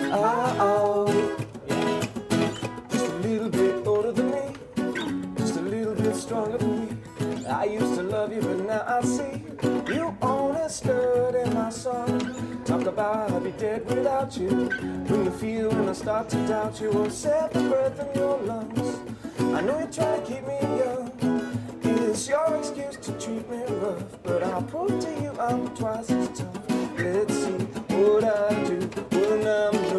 Oh, just a little bit older than me, just a little bit stronger than me. I used to love you, but now I see you only stood in my song. Talk about I'd be dead without you. When you feel when I start to doubt you, won't set the breath in your lungs. I know you're trying to keep me young. It's your excuse to treat me rough, but I'll prove to you I'm twice as tough. Let's see what I do when I'm